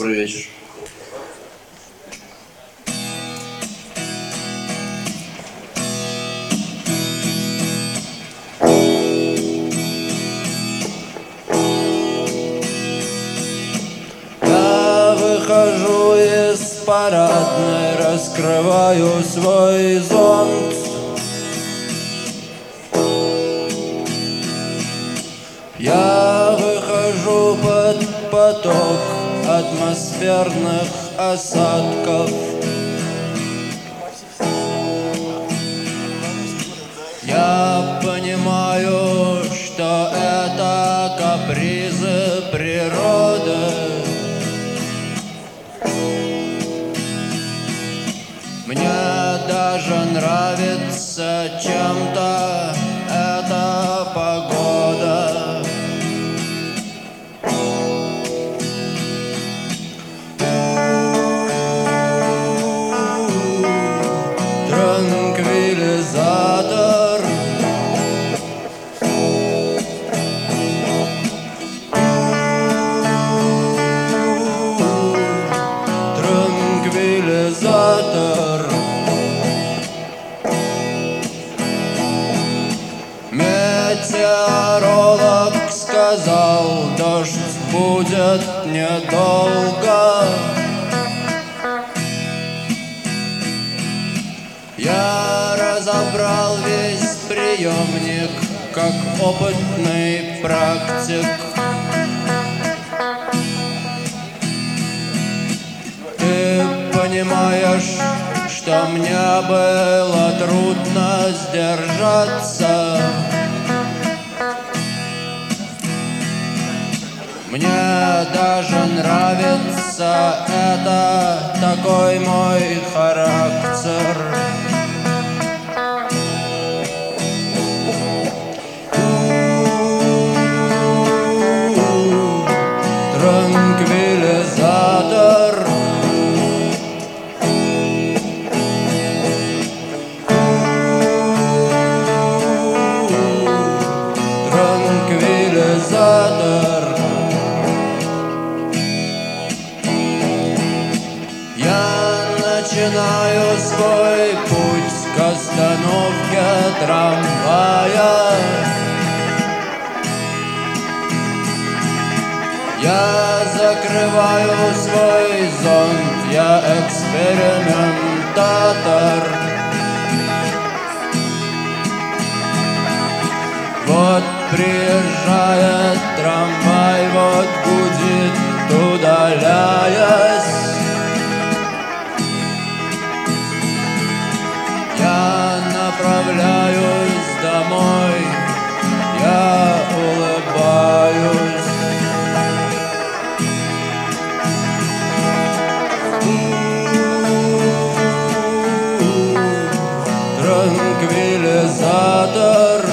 Добрый вечер. Я выхожу из парадной, раскрываю свой зонт. Я выхожу под поток атмосферных осадков. Я понимаю, что это капризы природы. Мне даже нравится чем-то эта погода. Транквилизатор. Транквилизатор. Метеоролог сказал, дождь будет недолго. Я разобрал весь приемник, как опытный практик. Ты понимаешь, что мне было трудно сдержаться. Мне даже нравится это, такой мой характер. Транквилизатор. Транквилизатор. Я начинаю свой путь к остановке трамвая. Я закрываю свой зонт, я экспериментатор. Вот приезжает трамвай, вот гудит, удаляясь. Я направляюсь домой, я улыбаюсь. Транквилизатор.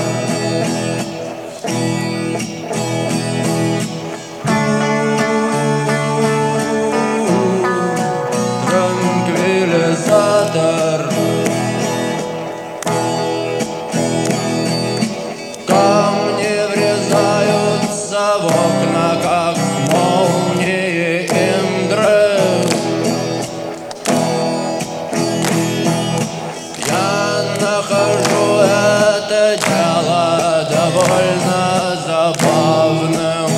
Транквилизатор. Камни врезаются в окна, как молнии Индры. Я нахожу это дело довольно забавным.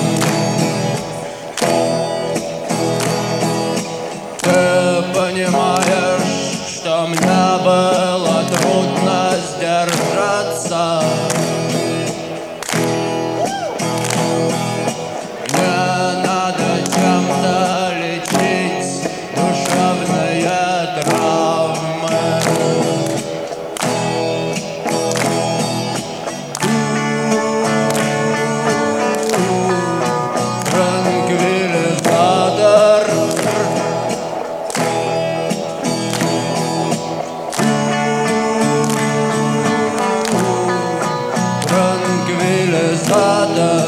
Ты понимаешь, что мне было трудно сдержаться. Мне надо чем-то лечить душевные травмы. Транквилизатор. Транквилизатор.